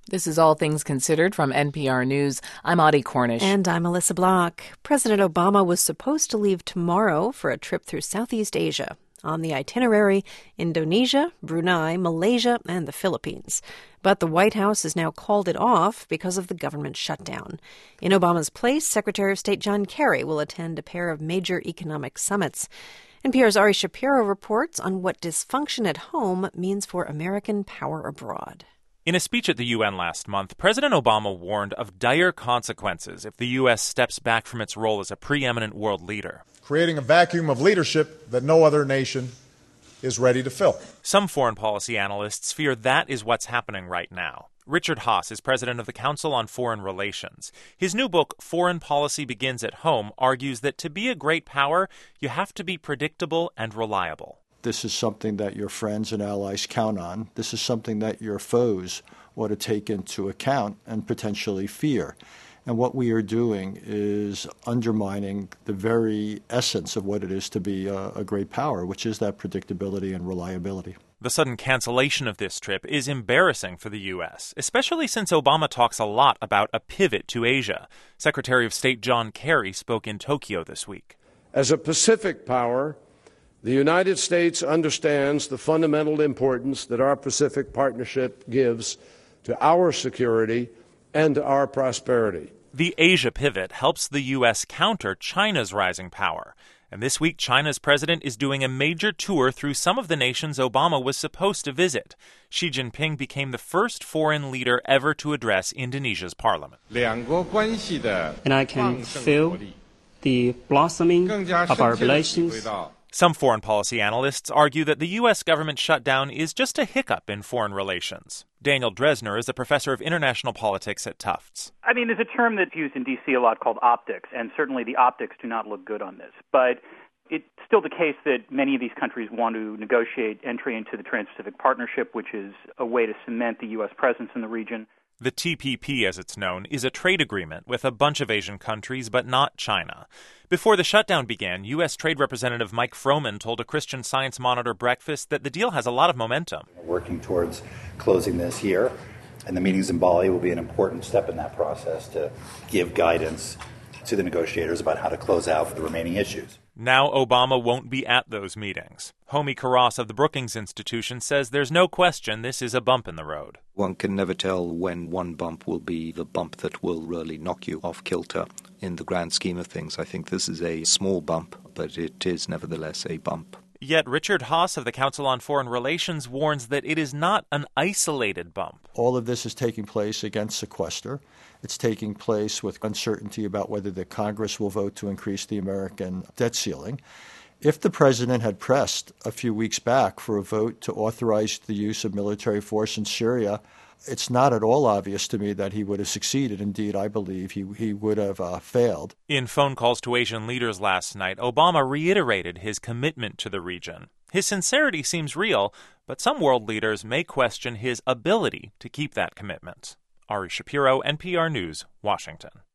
This is All Things Considered from NPR News. I'm Audie Cornish. And I'm Alyssa Block. President Obama was supposed to leave tomorrow for a trip through Southeast Asia. On the itinerary, Indonesia, Brunei, Malaysia, and the Philippines. But the White House has now called it off because of the government shutdown. In Obama's place, Secretary of State John Kerry will attend a pair of major economic summits. NPR's Ari Shapiro reports on what dysfunction at home means for American power abroad. In a speech at the UN last month, President Obama warned of dire consequences if the U.S. steps back from its role as a preeminent world leader. Creating a vacuum of leadership that no other nation is ready to fill. Some foreign policy analysts fear that is what's happening right now. Richard Haass is president of the Council on Foreign Relations. His new book, Foreign Policy Begins at Home, argues that to be a great power, you have to be predictable and reliable. This is something that your friends and allies count on. This is something that your foes ought to take into account and potentially fear. And what we are doing is undermining the very essence of what it is to be a great power, which is that predictability and reliability. The sudden cancellation of this trip is embarrassing for the U.S., especially since Obama talks a lot about a pivot to Asia. Secretary of State John Kerry spoke in Tokyo this week. As a Pacific power, the United States understands the fundamental importance that our Pacific partnership gives to our security and to our prosperity. The Asia pivot helps the U.S. counter China's rising power. And this week, China's president is doing a major tour through some of the nations Obama was supposed to visit. Xi Jinping became the first foreign leader ever to address Indonesia's parliament. And I can feel the blossoming of our relations. Some foreign policy analysts argue that the U.S. government shutdown is just a hiccup in foreign relations. Daniel Dresner is a professor of international politics at Tufts. There's a term that's used in D.C. a lot called optics, and certainly the optics do not look good on this. But it's still the case that many of these countries want to negotiate entry into the Trans-Pacific Partnership, which is a way to cement the U.S. presence in the region. The TPP, as it's known, is a trade agreement with a bunch of Asian countries, but not China. Before the shutdown began, U.S. Trade Representative Mike Froman told a Christian Science Monitor breakfast that the deal has a lot of momentum. We're working towards closing this year, and the meetings in Bali will be an important step in that process to give guidance to the negotiators about how to close out the remaining issues. Now Obama won't be at those meetings. Homi Karas of the Brookings Institution says there's no question this is a bump in the road. One can never tell when one bump will be the bump that will really knock you off kilter. In the grand scheme of things, I think this is a small bump, but it is nevertheless a bump. Yet Richard Haass of the Council on Foreign Relations warns that it is not an isolated bump. All of this is taking place against sequester. It's taking place with uncertainty about whether the Congress will vote to increase the American debt ceiling. If the president had pressed a few weeks back for a vote to authorize the use of military force in Syria, it's not at all obvious to me that he would have succeeded. Indeed, I believe he would have failed. In phone calls to Asian leaders last night, Obama reiterated his commitment to the region. His sincerity seems real, but some world leaders may question his ability to keep that commitment. Ari Shapiro, NPR News, Washington.